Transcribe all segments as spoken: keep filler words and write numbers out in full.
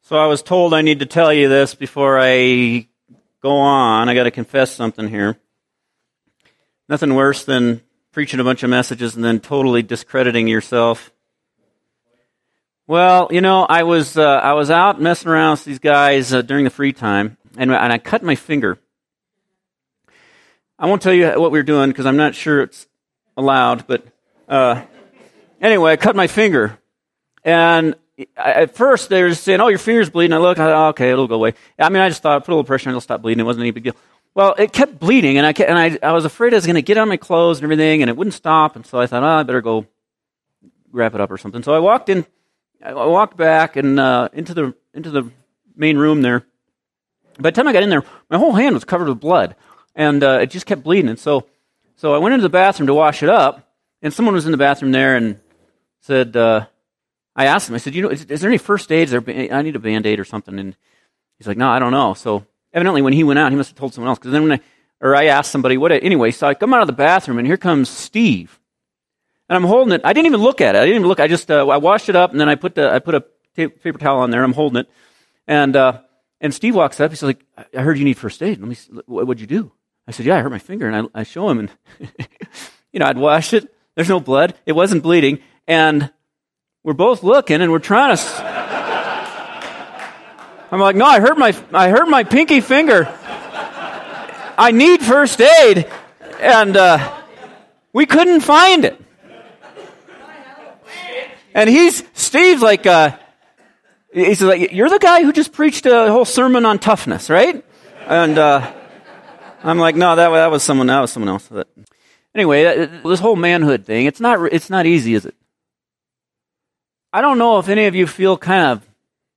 So I was told I need to tell you this before I go on. I got to confess something here. Nothing worse than preaching a bunch of messages and then totally discrediting yourself. Well, you know, I was uh, I was out messing around with these guys uh, during the free time, and, and I cut my finger. I won't tell you what we were doing because I'm not sure it's allowed, but uh, anyway, I cut my finger, and at first, they were saying, oh, your finger's bleeding. I look, I thought, okay, it'll go away. I mean, I just thought, put a little pressure on it, it'll stop bleeding. It wasn't any big deal. Well, it kept bleeding, and I kept, and I, I was afraid I was going to get on my clothes and everything, and it wouldn't stop. And so I thought, oh, I better go wrap it up or something. So I walked in, I walked back and uh, into the into the main room there. By the time I got in there, my whole hand was covered with blood, and uh, it just kept bleeding. And so, so I went into the bathroom to wash it up, and someone was in the bathroom there and said. Uh, I asked him, I said, you know, is, is there any first aid? Is there, I need a Band-Aid or something. And he's like, no, I don't know. So evidently when he went out, he must have told someone else. Because then when I, or I asked somebody, what, anyway, so I come out of the bathroom and here comes Steve. And I'm holding it. I didn't even look at it. I didn't even look. I just, uh, I washed it up and then I put the, I put a t- paper towel on there. I'm holding it. And, uh, and Steve walks up. He's like, I heard you need first aid. Let me, see, what, what'd you do? I said, yeah, I hurt my finger. And I, I show him and, you know, I'd washed it. There's no blood. It wasn't bleeding. And we're both looking, and we're trying to. S- I'm like, no, I hurt my, I hurt my pinky finger. I need first aid, and uh, we couldn't find it. And he's Steve's like, uh, he's like, you're the guy who just preached a whole sermon on toughness, right? And uh, I'm like, no, that that was someone, that was someone else. But anyway, this whole manhood thing, it's not, it's not easy, is it? I don't know if any of you feel kind of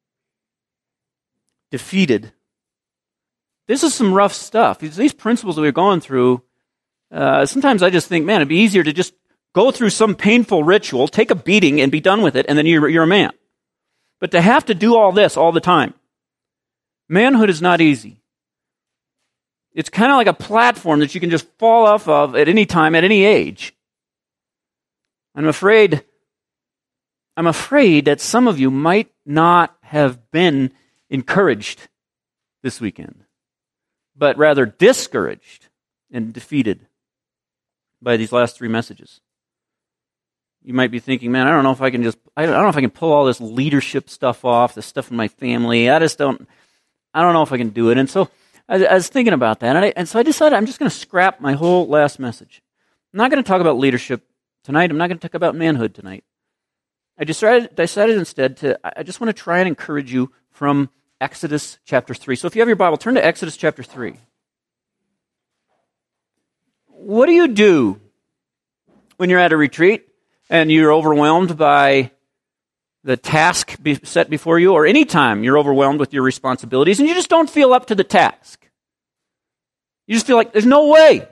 defeated. This is some rough stuff. These principles that we're going through, uh, sometimes I just think, man, it'd be easier to just go through some painful ritual, take a beating, and be done with it, and then you're, you're a man. But to have to do all this all the time, manhood is not easy. It's kind of like a platform that you can just fall off of at any time, at any age. I'm afraid... I'm afraid that some of you might not have been encouraged this weekend, but rather discouraged and defeated by these last three messages. You might be thinking, man, I don't know if I can just, I don't know if I can pull all this leadership stuff off, this stuff in my family. I just don't, I don't know if I can do it. And so I, I was thinking about that, and, I, and so I decided I'm just going to scrap my whole last message. I'm not going to talk about leadership tonight. I'm not going to talk about manhood tonight. I decided, decided instead to, I just want to try and encourage you from Exodus chapter three. So if you have your Bible, turn to Exodus chapter three. What do you do when you're at a retreat and you're overwhelmed by the task be set before you, or any time you're overwhelmed with your responsibilities and you just don't feel up to the task? You just feel like there's no way.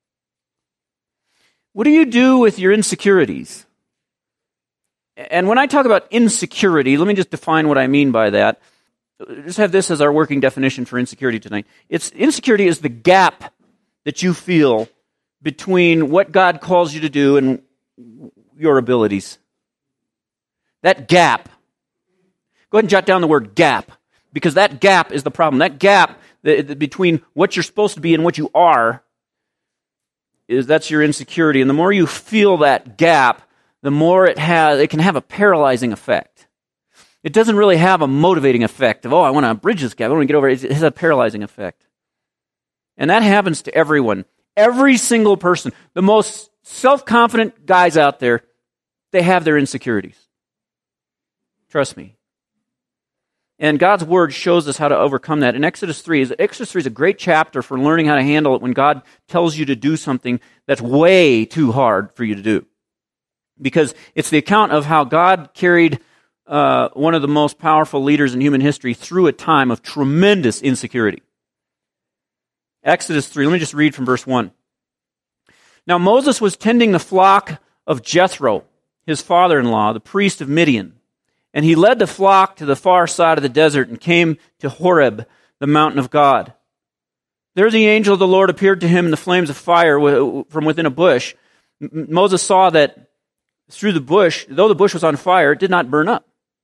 What do you do with your insecurities? And when I talk about insecurity, let me just define what I mean by that. Just have this as our working definition for insecurity tonight. It's insecurity is the gap that you feel between what God calls you to do and your abilities. That gap. Go ahead and jot down the word gap, because that gap is the problem. That gap the, the, between what you're supposed to be and what you are, is that's your insecurity. And the more you feel that gap, the more it has, it can have a paralyzing effect. It doesn't really have a motivating effect of, oh, I want to bridge this gap, I want to get over it. It has a paralyzing effect. And that happens to everyone. Every single person. The most self-confident guys out there, they have their insecurities. Trust me. And God's Word shows us how to overcome that. In Exodus three, Exodus three is a great chapter for learning how to handle it when God tells you to do something that's way too hard for you to do. Because it's the account of how God carried uh, one of the most powerful leaders in human history through a time of tremendous insecurity. Exodus three, let me just read from verse one. Now Moses was tending the flock of Jethro, his father-in-law, the priest of Midian. And he led the flock to the far side of the desert and came to Horeb, the mountain of God. There the angel of the Lord appeared to him in the flames of fire from within a bush. Moses saw that through the bush, though the bush was on fire, it did not burn up.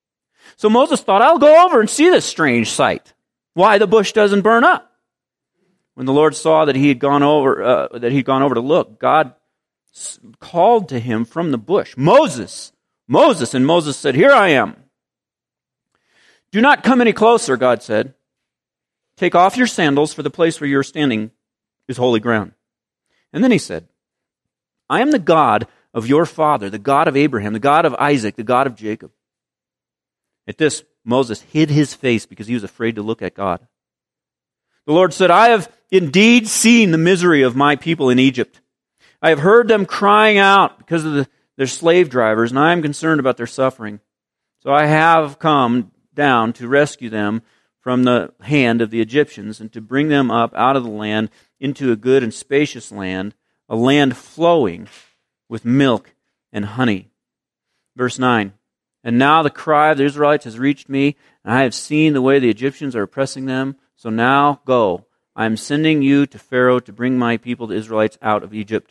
So Moses thought, I'll go over and see this strange sight, why the bush doesn't burn up. When the Lord saw that he had gone over, uh, that he'd gone over to look, God s- called to him from the bush, Moses, Moses. And Moses said, here I am. Do not come any closer, God said. Take off your sandals, for the place where you are standing is holy ground. And then he said, I am the God of your father, the God of Abraham, the God of Isaac, the God of Jacob. At this, Moses hid his face because he was afraid to look at God. The Lord said, I have indeed seen the misery of my people in Egypt. I have heard them crying out because of the, their slave drivers, and I am concerned about their suffering. So I have come down to rescue them from the hand of the Egyptians and to bring them up out of the land into a good and spacious land, a land flowing with milk and honey. Verse nine, and now the cry of the Israelites has reached me, and I have seen the way the Egyptians are oppressing them. So now go. I am sending you to Pharaoh to bring my people, the Israelites, out of Egypt.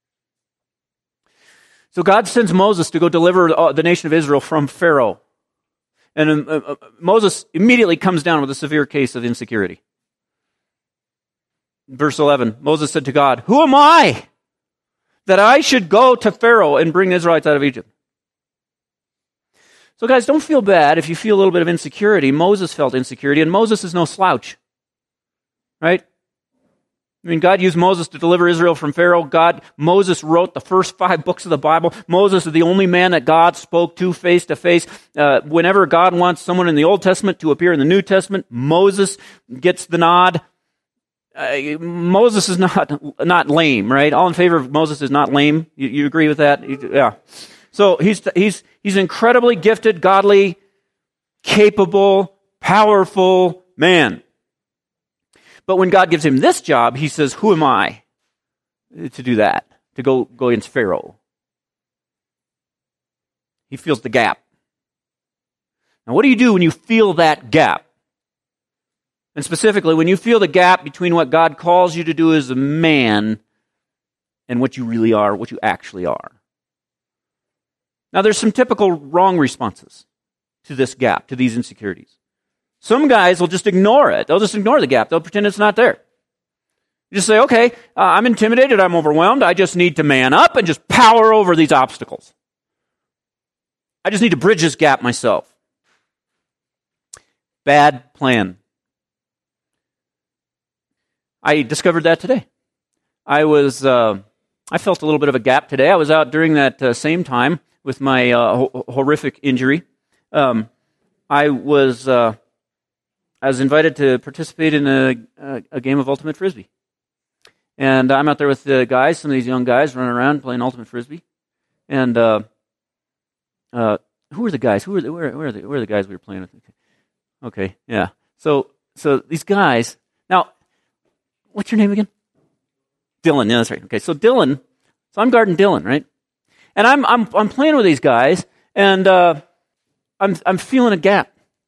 So God sends Moses to go deliver the nation of Israel from Pharaoh. And uh, Moses immediately comes down with a severe case of insecurity. Verse eleven, Moses said to God, who am I that I should go to Pharaoh and bring the Israelites out of Egypt? So guys, don't feel bad if you feel a little bit of insecurity. Moses felt insecurity, and Moses is no slouch. Right? I mean, God used Moses to deliver Israel from Pharaoh. God, Moses wrote the first five books of the Bible. Moses is the only man that God spoke to face to face. Uh, whenever God wants someone in the Old Testament to appear in the New Testament, Moses gets the nod. Uh, Moses is not not lame, right? All in favor of Moses is not lame. You, you agree with that? You, yeah. So he's he's he's incredibly gifted, godly, capable, powerful man. But when God gives him this job, he says, who am I to do that, to go, go against Pharaoh? He feels the gap. Now, what do you do when you feel that gap? And specifically, when you feel the gap between what God calls you to do as a man and what you really are, what you actually are. Now, there's some typical wrong responses to this gap, to these insecurities. Some guys will just ignore it. They'll just ignore the gap. They'll pretend it's not there. You just say, okay, uh, I'm intimidated, I'm overwhelmed, I just need to man up and just power over these obstacles. I just need to bridge this gap myself. Bad plan. I discovered that today. I was, uh, I felt a little bit of a gap today. I was out during that uh, same time with my uh, ho- horrific injury. Um, I was... Uh, I was invited to participate in a, a, a game of Ultimate Frisbee. And I'm out there with the guys, some of these young guys running around playing Ultimate Frisbee. And uh, uh, who are the guys? Who are the, where, where, are the, where are the guys we were playing with? Okay, yeah. So so these guys, now, what's your name again? Dylan, yeah, that's right. Okay, so Dylan, so I'm guarding Dylan, right? And I'm I'm I'm playing with these guys, and uh, I'm I'm feeling a gap.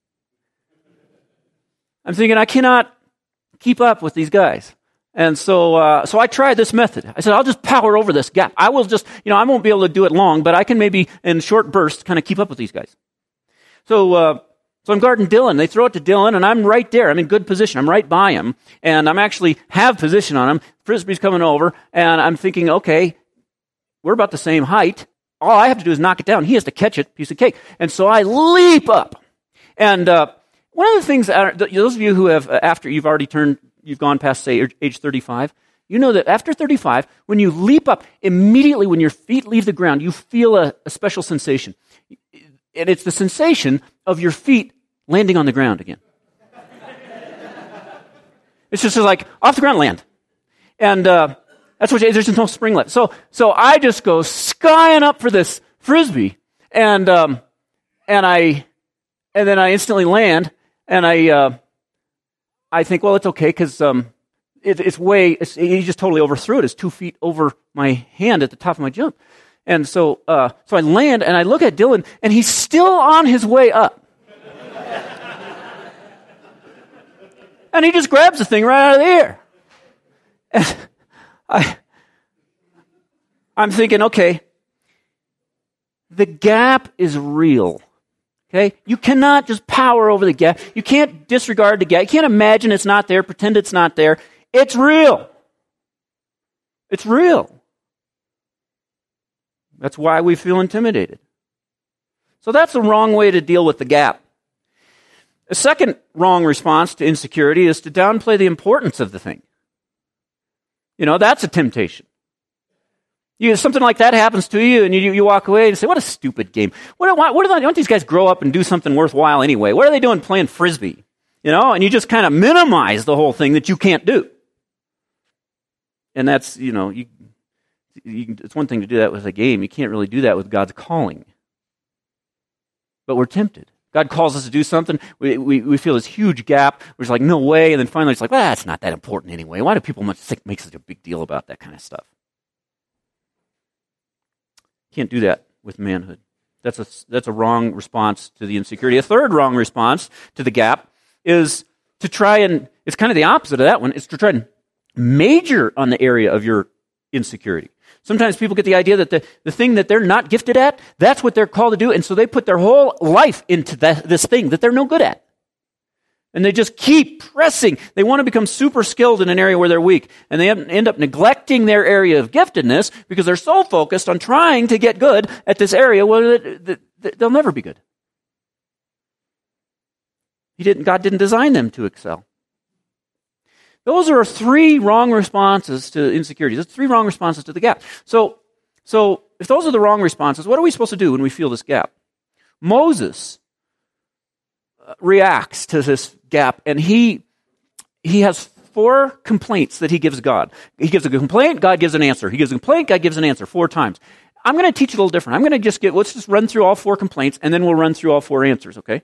I'm thinking, I cannot keep up with these guys. And so uh, so I tried this method. I said, I'll just power over this gap. I will just, you know, I won't be able to do it long, but I can maybe in short bursts kind of keep up with these guys. So uh, so I'm guarding Dylan. They throw it to Dylan, and I'm right there. I'm in good position. I'm right by him, and I'm actually have position on him. Frisbee's coming over, and I'm thinking, okay, we're about the same height. All I have to do is knock it down. He has to catch it, piece of cake. And so I leap up. And uh, one of the things, those of you who have, after you've already turned, you've gone past, say, age thirty-five, you know that after thirty-five, when you leap up, immediately when your feet leave the ground, you feel a, a special sensation. And it's the sensation of your feet landing on the ground again. It's just like, off the ground, land. And uh, that's what, there's just no spring left. So so I just go skying up for this Frisbee, and um, and I, and then I instantly land, and I, uh, I think, well, it's okay, because um, it, it's way, it's, he just totally overthrew it. It's two feet over my hand at the top of my jump. And so, uh, so I land, and I look at Dylan, and he's still on his way up. And he just grabs the thing right out of the air. And I, I'm thinking, okay, the gap is real. Okay? You cannot just power over the gap. You can't disregard the gap. You can't imagine it's not there, pretend it's not there. It's real. It's real. That's why we feel intimidated. So that's the wrong way to deal with the gap. A second wrong response to insecurity is to downplay the importance of the thing. You know, that's a temptation. You, something like that happens to you, and you, you walk away and say, what a stupid game. What, what, what why don't these guys grow up and do something worthwhile anyway? What are they doing playing Frisbee? You know, and you just kind of minimize the whole thing that you can't do. And that's, you know, you, you, it's one thing to do that with a game. You can't really do that with God's calling. But we're tempted. God calls us to do something. We, we, we feel this huge gap. We're just like, no way. And then finally it's like, well, it's not that important anyway. Why do people much think, make such a big deal about that kind of stuff? Can't do that with manhood. That's a, that's a wrong response to the insecurity. A third wrong response to the gap is to try and, it's kind of the opposite of that one, is to try and major on the area of your insecurity. Sometimes people get the idea that the, the thing that they're not gifted at, that's what they're called to do, and so they put their whole life into that, this thing that they're no good at. And they just keep pressing. They want to become super skilled in an area where they're weak. And they end up neglecting their area of giftedness because they're so focused on trying to get good at this area where they'll never be good. He didn't, God didn't design them to excel. Those are three wrong responses to insecurity. Those three wrong responses to the gap. So, so if those are the wrong responses, what are we supposed to do when we feel this gap? Moses reacts to this gap, and he he has four complaints that he gives God. He gives a complaint, God gives an answer. He gives a complaint, God gives an answer four times. I'm going to teach it a little different. I'm going to just get, let's just run through all four complaints, and then we'll run through all four answers, okay?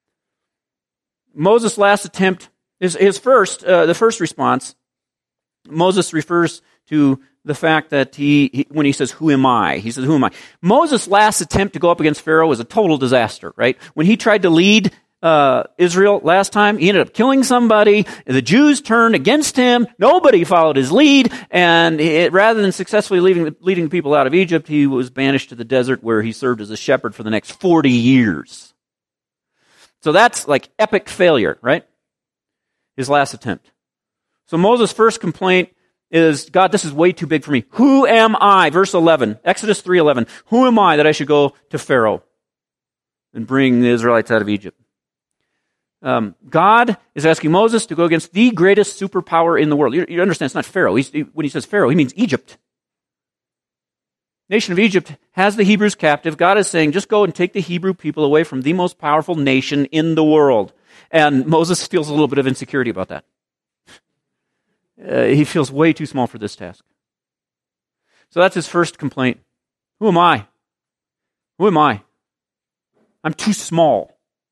Moses' last attempt, his, his first, uh, the first response, Moses refers to the fact that he, he, when he says, who am I? He says, who am I? Moses' last attempt to go up against Pharaoh was a total disaster, right? When he tried to lead Uh, Israel last time, he ended up killing somebody. The Jews turned against him. Nobody followed his lead. And it, rather than successfully leading, leading the people out of Egypt, he was banished to the desert where he served as a shepherd for the next forty years. So that's like epic failure, right? His last attempt. So Moses' first complaint is, God, this is way too big for me. Who am I? Verse eleven, Exodus three eleven. Who am I that I should go to Pharaoh and bring the Israelites out of Egypt? Um, God is asking Moses to go against the greatest superpower in the world. You, you understand, it's not Pharaoh. He's, he, when he says Pharaoh, he means Egypt. Nation of Egypt has the Hebrews captive. God is saying, just go and take the Hebrew people away from the most powerful nation in the world. And Moses feels a little bit of insecurity about that. Uh, he feels way too small for this task. So that's his first complaint. Who am I? Who am I? I'm too small.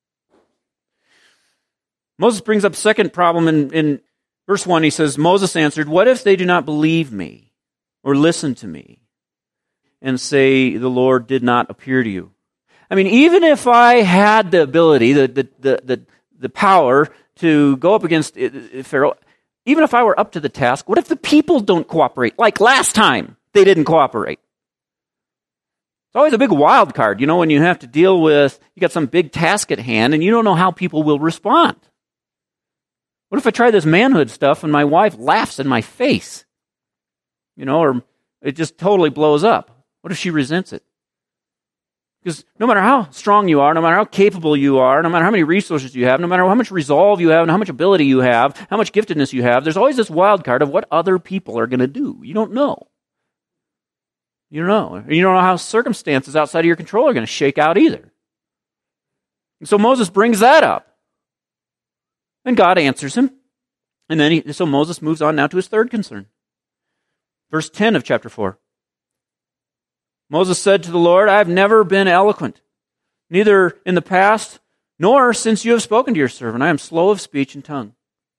Moses brings up a second problem in, in verse one. He says, Moses answered, what if they do not believe me or listen to me and say the Lord did not appear to you? I mean, even if I had the ability, the, the, the, the, the power to go up against Pharaoh, even if I were up to the task, what if the people don't cooperate? Like last time, they didn't cooperate. It's always a big wild card, you know, when you have to deal with, you got some big task at hand and you don't know how people will respond. What if I try this manhood stuff and my wife laughs in my face? You know, or it just totally blows up. What if she resents it? Because no matter how strong you are, no matter how capable you are, no matter how many resources you have, no matter how much resolve you have and how much ability you have, how much giftedness you have, there's always this wild card of what other people are going to do. You don't know. You don't know. You don't know how circumstances outside of your control are going to shake out either. And so Moses brings that up. And God answers him. And then he, so Moses moves on now to his third concern. Verse ten of chapter four. Moses said to the Lord, I have never been eloquent, neither in the past nor since you have spoken to your servant. I am slow of speech and tongue.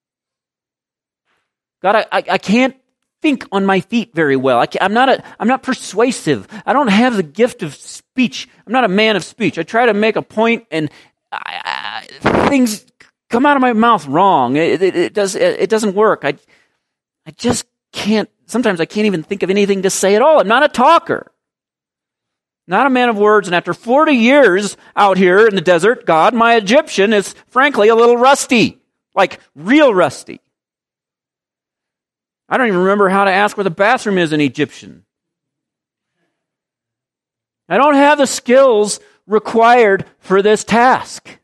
God, I, I, I can't think on my feet very well. I I'm not a, I'm not persuasive. I don't have the gift of speech. I'm not a man of speech. I try to make a point and I, I, things come out of my mouth wrong. It, it, it does. It, it doesn't work. I, I just can't. Sometimes I can't even think of anything to say at all. I'm not a talker. Not a man of words, and after forty years out here in the desert, God, my Egyptian is frankly a little rusty, like real rusty. I don't even remember how to ask where the bathroom is in Egyptian. I don't have the skills required for this task.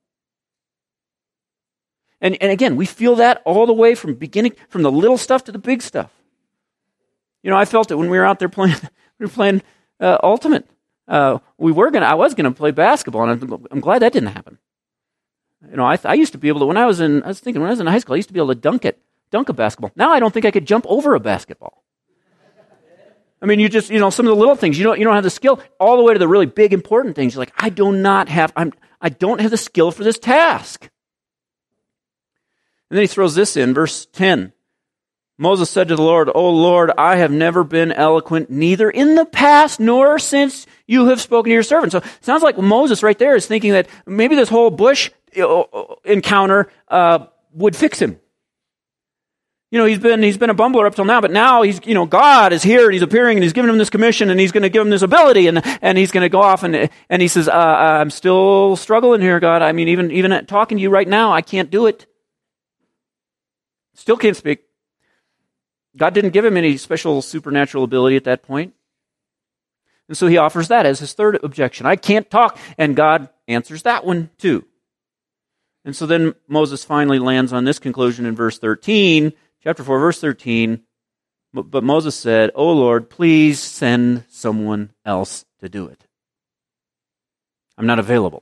And, and again, we feel that all the way from beginning, from the little stuff to the big stuff. You know, I felt it when we were out there playing, we were playing uh, Ultimate. Uh, we were gonna, I was gonna play basketball, and I'm, I'm glad that didn't happen. You know, I, I used to be able to, when I was in, I was thinking, when I was in high school, I used to be able to dunk it, dunk a basketball. Now I don't think I could jump over a basketball. I mean, you just, you know, some of the little things, you don't, you don't have the skill, all the way to the really big, important things. You're like, I do not have, I'm, I don't have the skill for this task. And then he throws this in, verse ten. Moses said to the Lord, O Lord, I have never been eloquent, neither in the past nor since you have spoken to your servant. So it sounds like Moses right there is thinking that maybe this whole bush encounter uh, would fix him. You know, he's been he's been a bumbler up till now, but now he's, you know, God is here and he's appearing and he's giving him this commission and he's going to give him this ability and and he's going to go off and and he says, uh, I'm still struggling here, God. I mean, even even at talking to you right now, I can't do it. Still can't speak. God didn't give him any special supernatural ability at that point. And so he offers that as his third objection. I can't talk. And God answers that one too. And so then Moses finally lands on this conclusion in verse thirteen, chapter four, verse thirteen. But Moses said, O Lord, please send someone else to do it. I'm not available.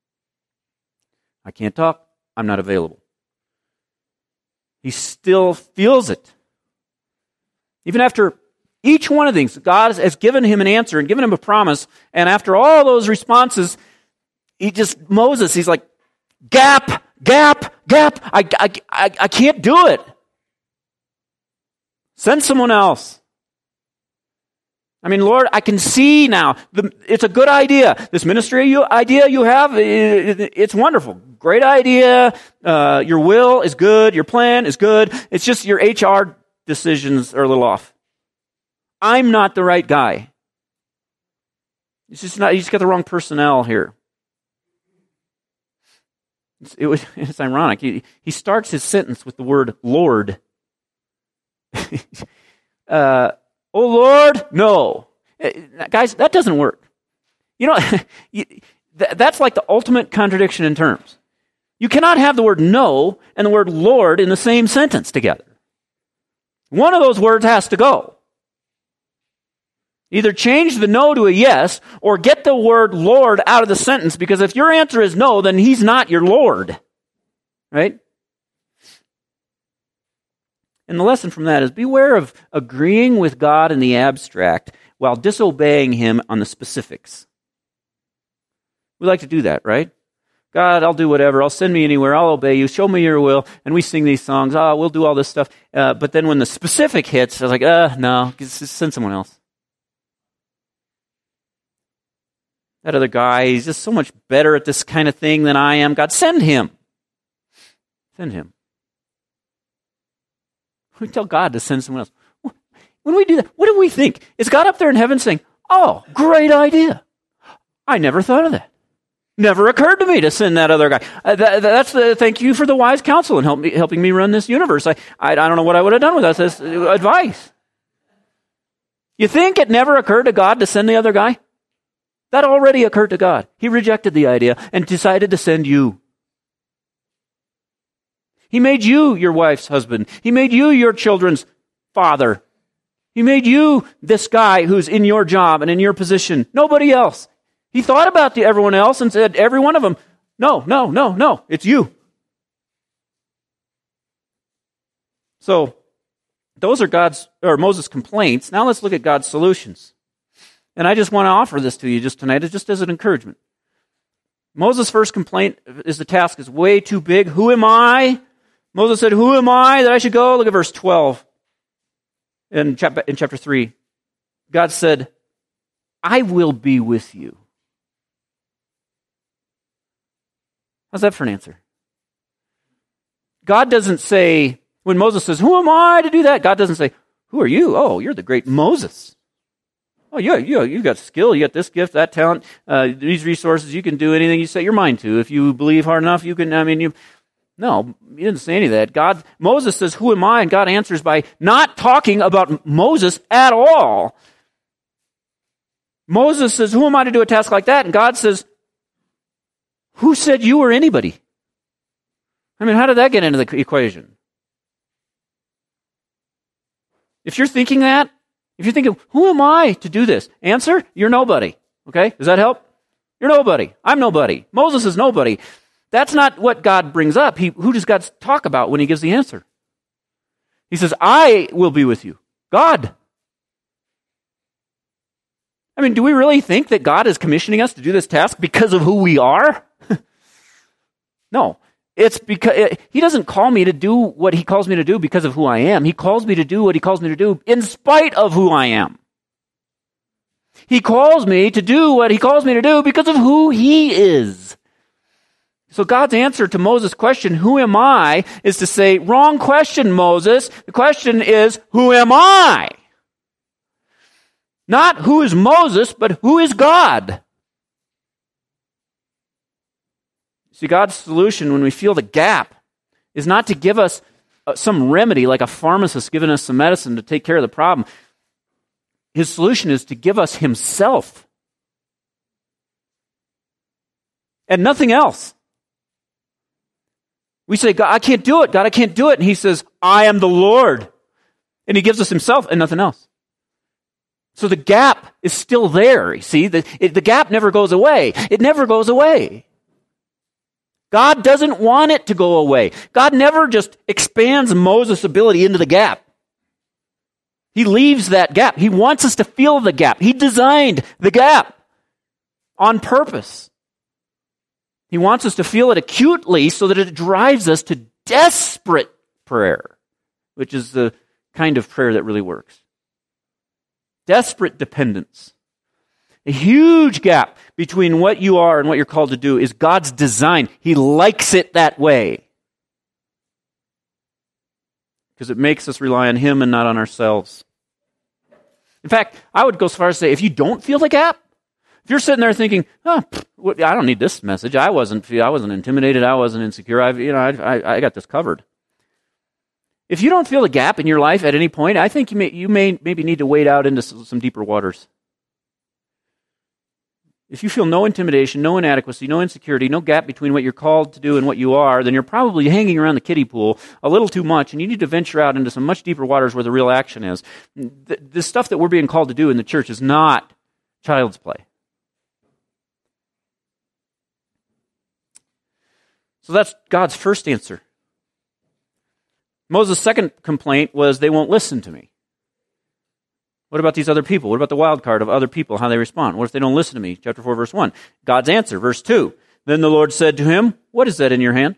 I can't talk. I'm not available. He still feels it. Even after each one of these, God has given him an answer and given him a promise. And after all those responses, he just, Moses, he's like, gap, gap, gap. I, I, I, I can't do it. Send someone else. I mean, Lord, I can see now. The, it's a good idea. This ministry you, idea you have, it, it, it's wonderful. Great idea. Uh, your will is good. Your plan is good. It's just your H R decisions are a little off. I'm not the right guy. It's just not. You just got the wrong personnel here. It's, it was, it's ironic. He, he starts his sentence with the word Lord. uh, oh Lord, no, guys, that doesn't work. You know, you, th- that's like the ultimate contradiction in terms. You cannot have the word no and the word Lord in the same sentence together. One of those words has to go. Either change the no to a yes or get the word Lord out of the sentence, because if your answer is no, then he's not your Lord. Right? And the lesson from that is beware of agreeing with God in the abstract while disobeying him on the specifics. We like to do that, right? God, I'll do whatever. I'll send me anywhere. I'll obey you. Show me your will. And we sing these songs. Oh, we'll do all this stuff. Uh, but then when the specific hits, I was like, uh, no, just send someone else. That other guy, he's just so much better at this kind of thing than I am. God, send him. Send him. We tell God to send someone else. When we do that, what do we think? Is God up there in heaven saying, oh, great idea. I never thought of that. Never occurred to me to send that other guy. Uh, that, that's the thank you for the wise counsel and help me, helping me run this universe. I, I, I don't know what I would have done without this advice. You think it never occurred to God to send the other guy? That already occurred to God. He rejected the idea and decided to send you. He made you your wife's husband. He made you your children's father. He made you this guy who's in your job and in your position. Nobody else. He thought about the everyone else and said, every one of them, no, no, no, no, it's you. So, those are God's, or Moses' complaints. Now let's look at God's solutions. And I just want to offer this to you just tonight, just as an encouragement. Moses' first complaint is the task is way too big. Who am I? Moses said, who am I that I should go? Look at verse twelve in chapter, in chapter three. God said, I will be with you. How's that for an answer? God doesn't say, when Moses says, who am I to do that? God doesn't say, who are you? Oh, you're the great Moses. Oh, Oh, yeah, you, you got skill, you got this gift, that talent, uh, these resources, you can do anything you set your mind to. If you believe hard enough, you can, I mean, you... No, he didn't say any of that. God, Moses says, who am I? And God answers by not talking about Moses at all. Moses says, who am I to do a task like that? And God says, who said you were anybody? I mean, how did that get into the equation? If you're thinking that, if you're thinking, who am I to do this? Answer, you're nobody. Okay? Does that help? You're nobody. I'm nobody. Moses is nobody. That's not what God brings up. He, who does God talk about when he gives the answer? He says, I will be with you. God. I mean, do we really think that God is commissioning us to do this task because of who we are? No. It's because it, he doesn't call me to do what he calls me to do because of who I am. He calls me to do what he calls me to do in spite of who I am. He calls me to do what he calls me to do because of who he is. So God's answer to Moses' question, who am I, is to say, wrong question, Moses. The question is, who am I? Not who is Moses, but who is God? See, God's solution when we feel the gap is not to give us some remedy like a pharmacist giving us some medicine to take care of the problem. His solution is to give us himself and nothing else. We say, God, I can't do it. God, I can't do it. And he says, I am the Lord. And he gives us himself and nothing else. So the gap is still there. You see, the, it, the gap never goes away. It never goes away. God doesn't want it to go away. God never just expands Moses' ability into the gap. He leaves that gap. He wants us to feel the gap. He designed the gap on purpose. He wants us to feel it acutely so that it drives us to desperate prayer, which is the kind of prayer that really works. Desperate dependence. A huge gap between what you are and what you're called to do is God's design. He likes it that way. Because it makes us rely on him and not on ourselves. In fact, I would go so far as to say, if you don't feel the gap, if you're sitting there thinking, oh, I don't need this message. I wasn't, I wasn't intimidated. I wasn't insecure. I've, you know, I, I, I got this covered. If you don't feel the gap in your life at any point, I think you may, you may maybe need to wade out into some deeper waters. If you feel no intimidation, no inadequacy, no insecurity, no gap between what you're called to do and what you are, then you're probably hanging around the kiddie pool a little too much, and you need to venture out into some much deeper waters where the real action is. The, the stuff that we're being called to do in the church is not child's play. So that's God's first answer. Moses' second complaint was, they won't listen to me. What about these other people? What about the wild card of other people, how they respond? What if they don't listen to me? Chapter four, verse one. God's answer, verse two. Then the Lord said to him, what is that in your hand?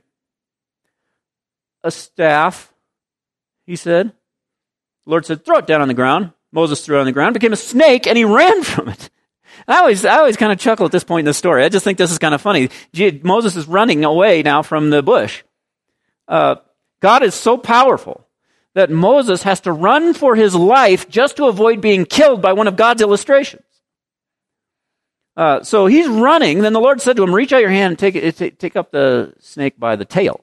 A staff, he said. The Lord said, throw it down on the ground. Moses threw it on the ground, became a snake, and he ran from it. And I always, I always kind of chuckle at this point in the story. I just think this is kind of funny. Moses is running away now from the bush. Uh, God is so powerful that Moses has to run for his life just to avoid being killed by one of God's illustrations. Uh, so he's running. Then the Lord said to him, reach out your hand and take, it, take up the snake by the tail.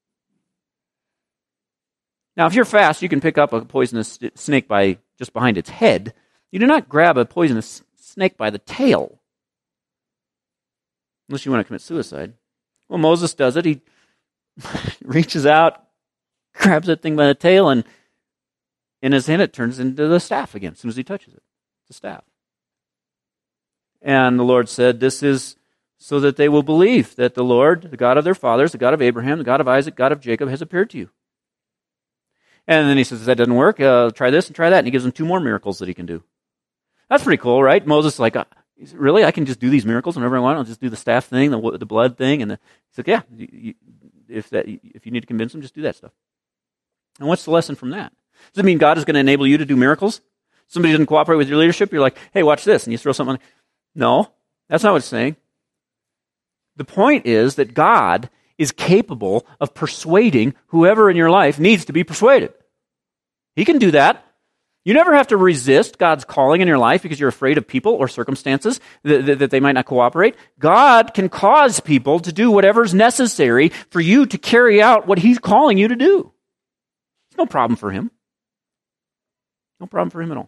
Now, if you're fast, you can pick up a poisonous snake by just behind its head. You do not grab a poisonous snake by the tail, unless you want to commit suicide. Well, Moses does it. He reaches out, grabs that thing by the tail, and in his hand it turns into the staff again as soon as he touches it. It's a staff. And the Lord said, this is so that they will believe that the Lord, the God of their fathers, the God of Abraham, the God of Isaac, God of Jacob, has appeared to you. And then he says, that doesn't work. Uh, try this and try that. And he gives them two more miracles that he can do. That's pretty cool, right? Moses is like, uh, really? I can just do these miracles whenever I want? I'll just do the staff thing, the, the blood thing. And the, he's like, yeah, you, you, if, that, if you need to convince them, just do that stuff. And what's the lesson from that? Does it mean God is going to enable you to do miracles? Somebody doesn't cooperate with your leadership, you're like, hey, watch this, and you throw something on. No, that's not what it's saying. The point is that God is capable of persuading whoever in your life needs to be persuaded. He can do that. You never have to resist God's calling in your life because you're afraid of people or circumstances that, that, that they might not cooperate. God can cause people to do whatever's necessary for you to carry out what He's calling you to do. It's no problem for Him. No problem for Him at all.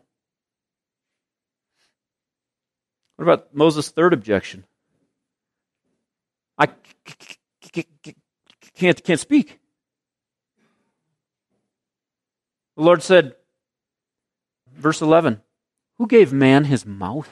What about Moses' third objection? I can't, can't speak. The Lord said, verse eleven, who gave man his mouth?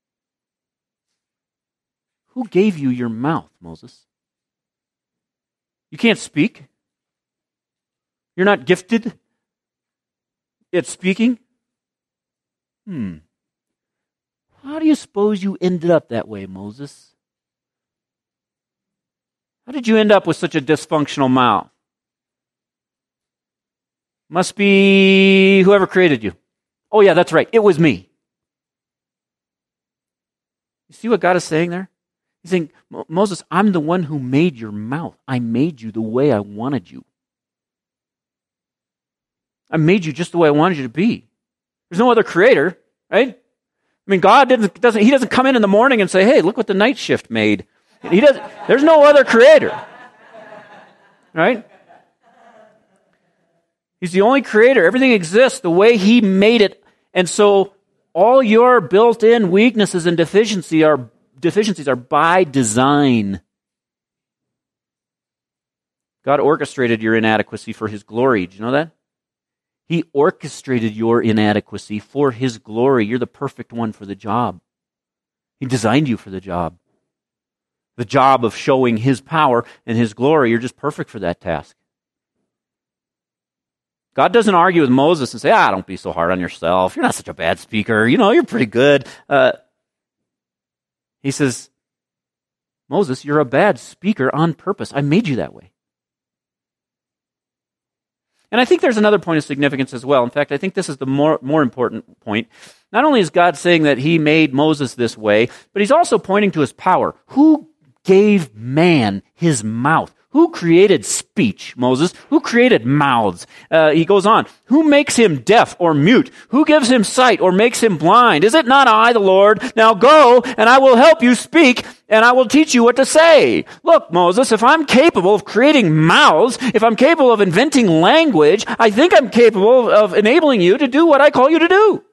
Who gave you your mouth, Moses? You can't speak. You're not gifted at speaking. Hmm. How do you suppose you ended up that way, Moses? How did you end up with such a dysfunctional mouth? Must be whoever created you. Oh yeah, that's right. It was me. You see what God is saying there? He's saying, Moses, I'm the one who made your mouth. I made you the way I wanted you. I made you just the way I wanted you to be. There's no other creator, right? I mean, God didn't, doesn't, He doesn't come in in the morning and say, hey, look what the night shift made. He doesn't, there's no other creator, right? He's the only creator. Everything exists the way He made it. And so all your built-in weaknesses and deficiency are, deficiencies are by design. God orchestrated your inadequacy for His glory. Did you know that? He orchestrated your inadequacy for His glory. You're the perfect one for the job. He designed you for the job. The job of showing His power and His glory. You're just perfect for that task. God doesn't argue with Moses and say, ah, don't be so hard on yourself. You're not such a bad speaker. You know, you're pretty good. Uh, he says, Moses, you're a bad speaker on purpose. I made you that way. And I think there's another point of significance as well. In fact, I think this is the more, more important point. Not only is God saying that He made Moses this way, but He's also pointing to His power. Who gave man his mouth? Who created speech, Moses? Who created mouths? Uh, he goes on. Who makes him deaf or mute? Who gives him sight or makes him blind? Is it not I, the Lord? Now go, and I will help you speak, and I will teach you what to say. Look, Moses, if I'm capable of creating mouths, if I'm capable of inventing language, I think I'm capable of enabling you to do what I call you to do.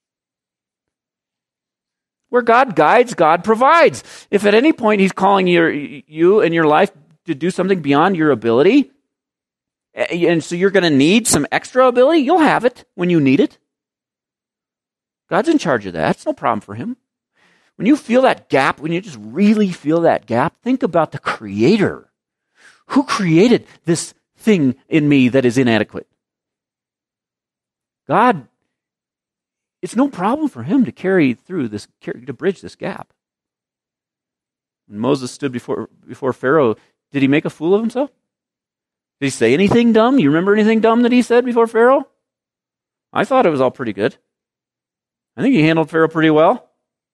Where God guides, God provides. If at any point He's calling your, you and your life to do something beyond your ability, and so you're going to need some extra ability, you'll have it when you need it. God's in charge of that. It's no problem for Him. When you feel that gap, when you just really feel that gap, think about the Creator. Who created this thing in me that is inadequate? God, it's no problem for Him to carry through this, to bridge this gap. When Moses stood before, before Pharaoh, did he make a fool of himself? Did he say anything dumb? You remember anything dumb that he said before Pharaoh? I thought it was all pretty good. I think he handled Pharaoh pretty well.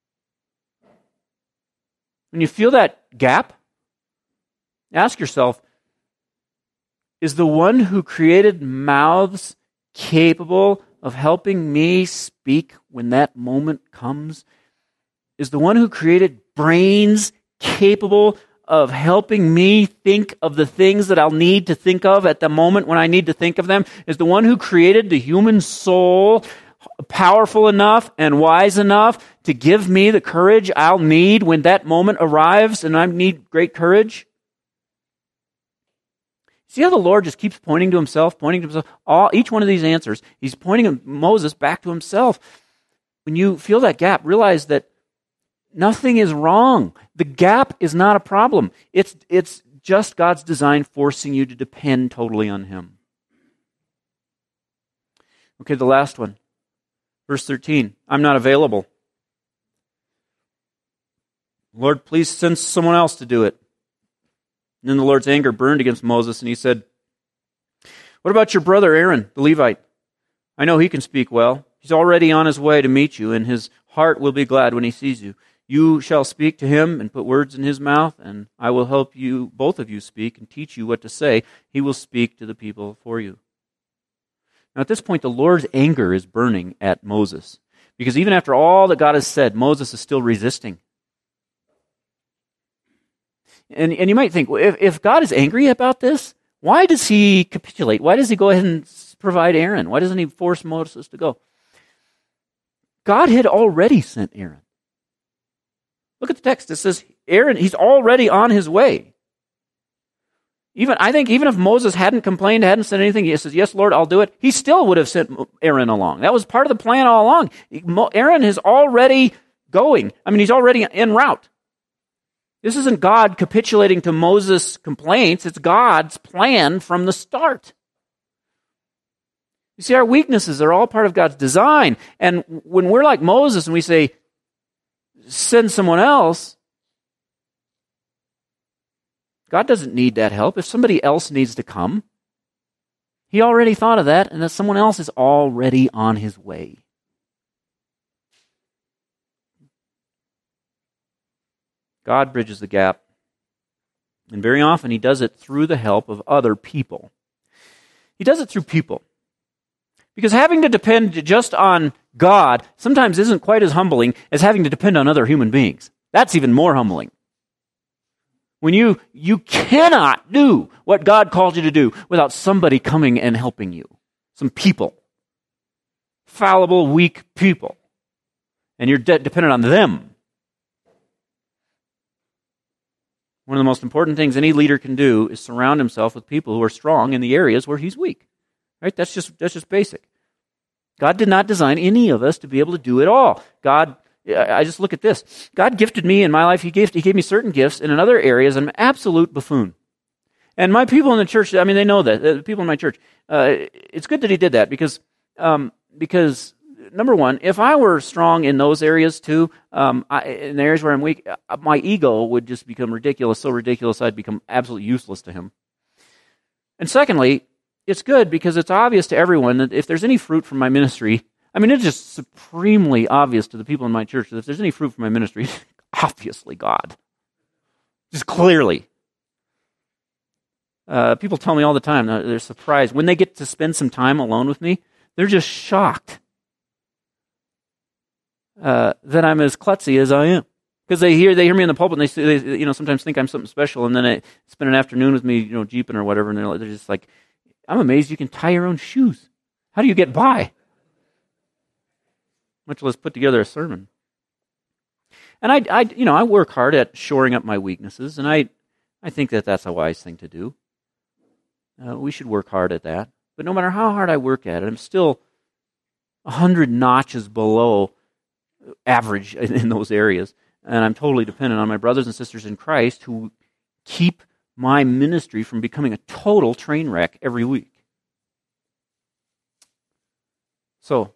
When you feel that gap, ask yourself, is the one who created mouths capable of helping me speak when that moment comes? Is the one who created brains capable of helping me think of the things that I'll need to think of at the moment when I need to think of them? Is the one who created the human soul powerful enough and wise enough to give me the courage I'll need when that moment arrives and I need great courage? See how the Lord just keeps pointing to Himself, pointing to Himself? All, each one of these answers, He's pointing Moses back to Himself. When you feel that gap, realize that nothing is wrong. The gap is not a problem. It's, it's just God's design forcing you to depend totally on Him. Okay, the last one. Verse thirteen, I'm not available. Lord, please send someone else to do it. And then the Lord's anger burned against Moses, and He said, what about your brother Aaron, the Levite? I know he can speak well. He's already on his way to meet you, and his heart will be glad when he sees you. You shall speak to him and put words in his mouth, and I will help you, both of you, speak and teach you what to say. He will speak to the people for you. Now at this point, the Lord's anger is burning at Moses, because even after all that God has said, Moses is still resisting. And, and you might think, well, if, if God is angry about this, why does he capitulate? Why does he go ahead and provide Aaron? Why doesn't he force Moses to go? God had already sent Aaron. Look at the text. It says, Aaron, he's already on his way. Even I think even if Moses hadn't complained, hadn't said anything, he says, yes, Lord, I'll do it, he still would have sent Aaron along. That was part of the plan all along. Aaron is already going. I mean, he's already en route. This isn't God capitulating to Moses' complaints. It's God's plan from the start. You see, our weaknesses are all part of God's design. And when we're like Moses and we say, send someone else, God doesn't need that help. If somebody else needs to come, he already thought of that, and that someone else is already on his way. God bridges the gap, and very often he does it through the help of other people. He does it through people. Because having to depend just on God sometimes isn't quite as humbling as having to depend on other human beings. That's even more humbling. When you, you cannot do what God called you to do without somebody coming and helping you. Some people. Fallible, weak people. And you're de- dependent on them. One of the most important things any leader can do is surround himself with people who are strong in the areas where he's weak. Right? That's just that's just basic. God did not design any of us to be able to do it all. God, I just look at this. God gifted me in my life. He gave, he gave me certain gifts, and in other areas, I'm an absolute buffoon. And my people in the church, I mean, they know that. The people in my church. Uh, it's good that he did that because, um, because number one, if I were strong in those areas too, um, I, in the areas where I'm weak, my ego would just become ridiculous, so ridiculous I'd become absolutely useless to him. And secondly, it's good because it's obvious to everyone that if there's any fruit from my ministry, I mean, it's just supremely obvious to the people in my church that if there's any fruit from my ministry, obviously God. Just clearly. Uh, people tell me all the time, they're surprised. When they get to spend some time alone with me, they're just shocked uh, that I'm as klutzy as I am. Because they hear they hear me in the pulpit, and they, they you know sometimes think I'm something special, and then they spend an afternoon with me, you know, jeeping or whatever, and they're, they're just like, I'm amazed you can tie your own shoes. How do you get by? Much less put together a sermon. And I, I, you know, I work hard at shoring up my weaknesses, and I, I think that that's a wise thing to do. Uh, we should work hard at that. But no matter how hard I work at it, I'm still a hundred notches below average in, in those areas, and I'm totally dependent on my brothers and sisters in Christ who keep my ministry from becoming a total train wreck every week. So,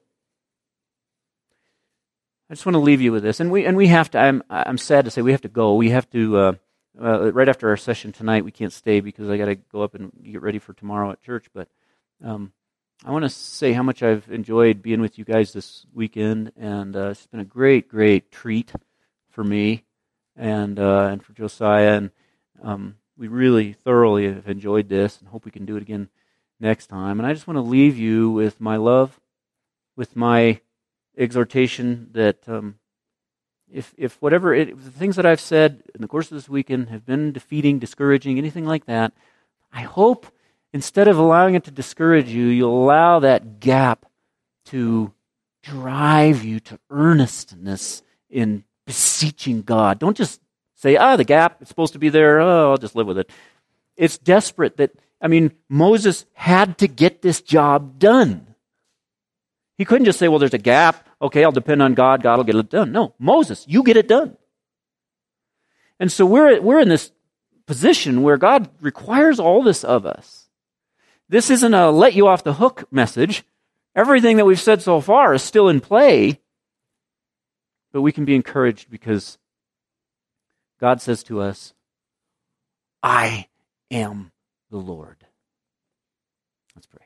I just want to leave you with this, and we and we have to. I'm I'm sad to say we have to go. We have to uh, uh, right after our session tonight. We can't stay because I got to go up and get ready for tomorrow at church. But um, I want to say how much I've enjoyed being with you guys this weekend, and uh, it's been a great, great treat for me and uh, and for Josiah, and um, we really thoroughly have enjoyed this, and hope we can do it again next time. And I just want to leave you with my love, with my exhortation that um, if if whatever it, if the things that I've said in the course of this weekend have been defeating, discouraging, anything like that, I hope instead of allowing it to discourage you, you'll allow that gap to drive you to earnestness in beseeching God. Don't just say, ah, the gap, it's supposed to be there, oh, I'll just live with it. It's desperate that, I mean, Moses had to get this job done. He couldn't just say, well, there's a gap. Okay, I'll depend on God. God will get it done. No, Moses, you get it done. And so we're we're in this position where God requires all this of us. This isn't a let you off the hook message. Everything that we've said so far is still in play. But we can be encouraged because God says to us, I am the Lord. Let's pray.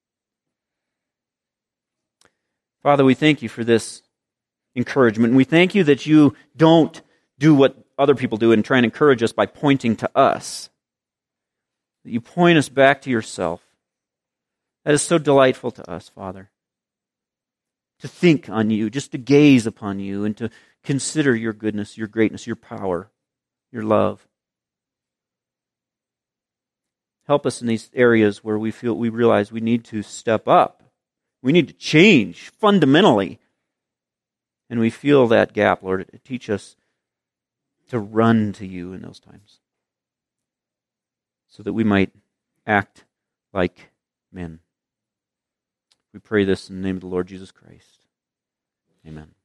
Father, we thank you for this encouragement. We thank you that you don't do what other people do and try and encourage us by pointing to us. That you point us back to yourself. That is so delightful to us, Father. To think on you, just to gaze upon you, and to consider your goodness, your greatness, your power, your love. Help us in these areas where we feel we realize we need to step up. We need to change fundamentally. And we feel that gap, Lord. Teach us to run to you in those times, so that we might act like men. We pray this in the name of the Lord Jesus Christ. Amen.